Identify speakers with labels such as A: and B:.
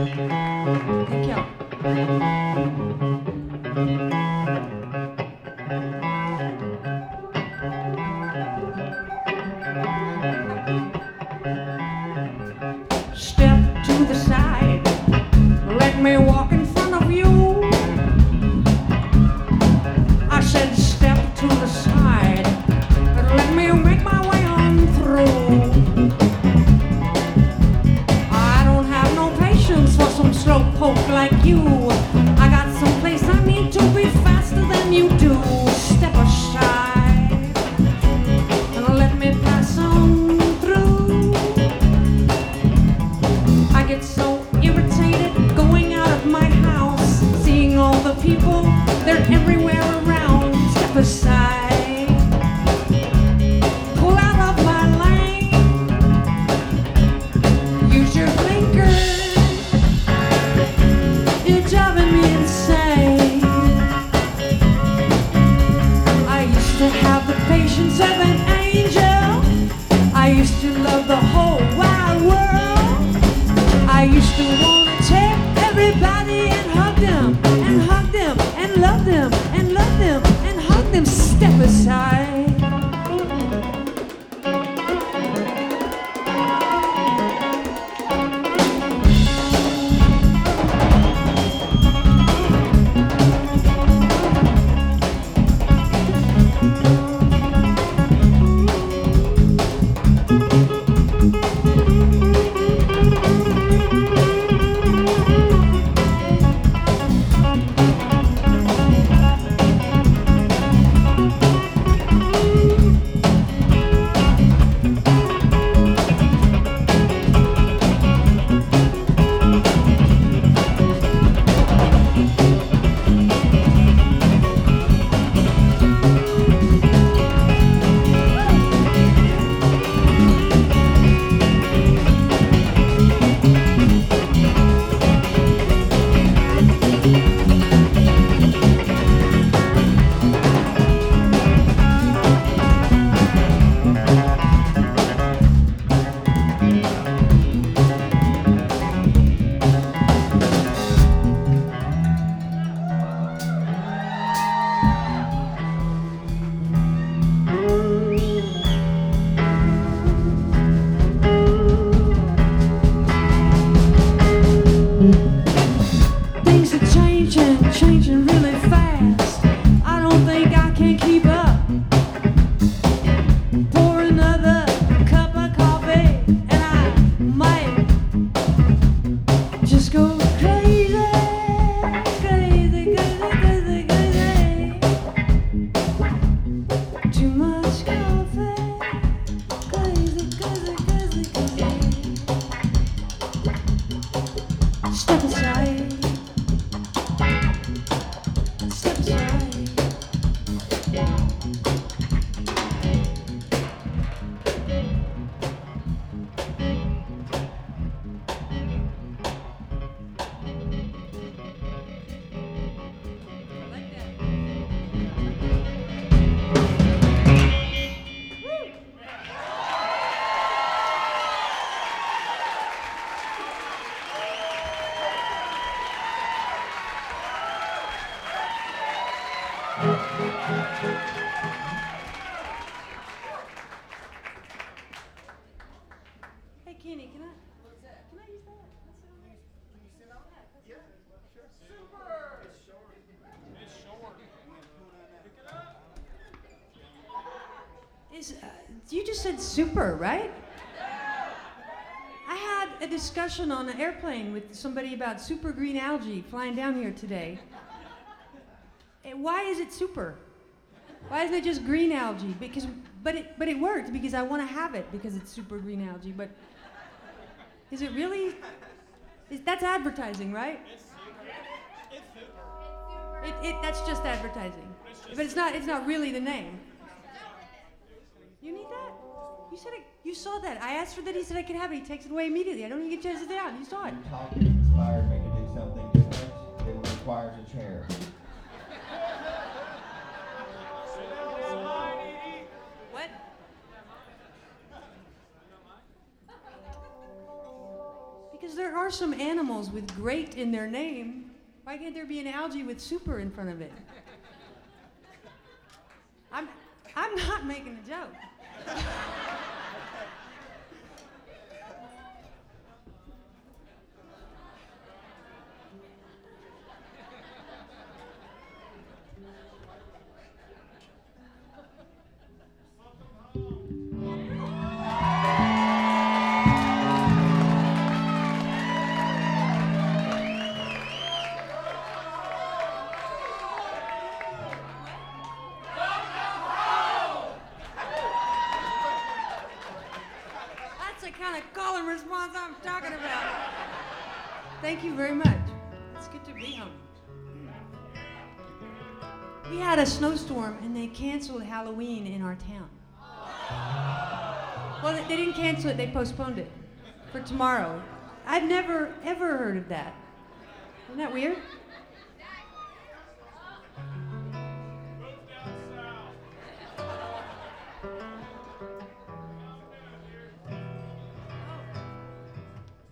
A: Thank you. Step to the side, let me walk in front of you. I said step to the side, and let me make my way on through. I don't have no patience for some slowpoke like you. I got someplace I need to be faster than you do. Step aside, and let me pass on through. I get so irritated going out of my house, seeing all the people, they're everywhere around. Step aside, pull out of my lane, use your blinker, you're driving me insane. I used to have the patience of an angel, I used to love the whole wide world. I used to want to take everybody and hug them, and hug them, and love them, and love them, and hug them. Step aside. Things are changing really fast. I don't think I can keep up. Pour another cup of coffee and I might just go crazy, crazy, crazy, crazy, crazy. Too much coffee, crazy, crazy, crazy, crazy. Step aside. Step aside. Hey Kenny, can I use that? You just said super, right? I had a discussion on an airplane with somebody about super green algae flying down here today. Why is it super? Why isn't it just green algae? But it worked because I want to have it because it's super green algae. But is it really? That's advertising, right? That's just advertising. But it's not really the name. You need that? You said it. You saw that. I asked for that. He said I could have it. He takes it away immediately. I don't even get a chance to sit down. You saw it.
B: Talking inspired me to do something different. It requires a chair.
A: Because there are some animals with great in their name. Why can't there be an algae with super in front of it? I'm not making a joke. That's the kind of call and response I'm talking about. Thank you very much. It's good to be home. We had a snowstorm and they canceled Halloween in our town. Well, they didn't cancel it, they postponed it for tomorrow. I've never, ever heard of that. Isn't that weird?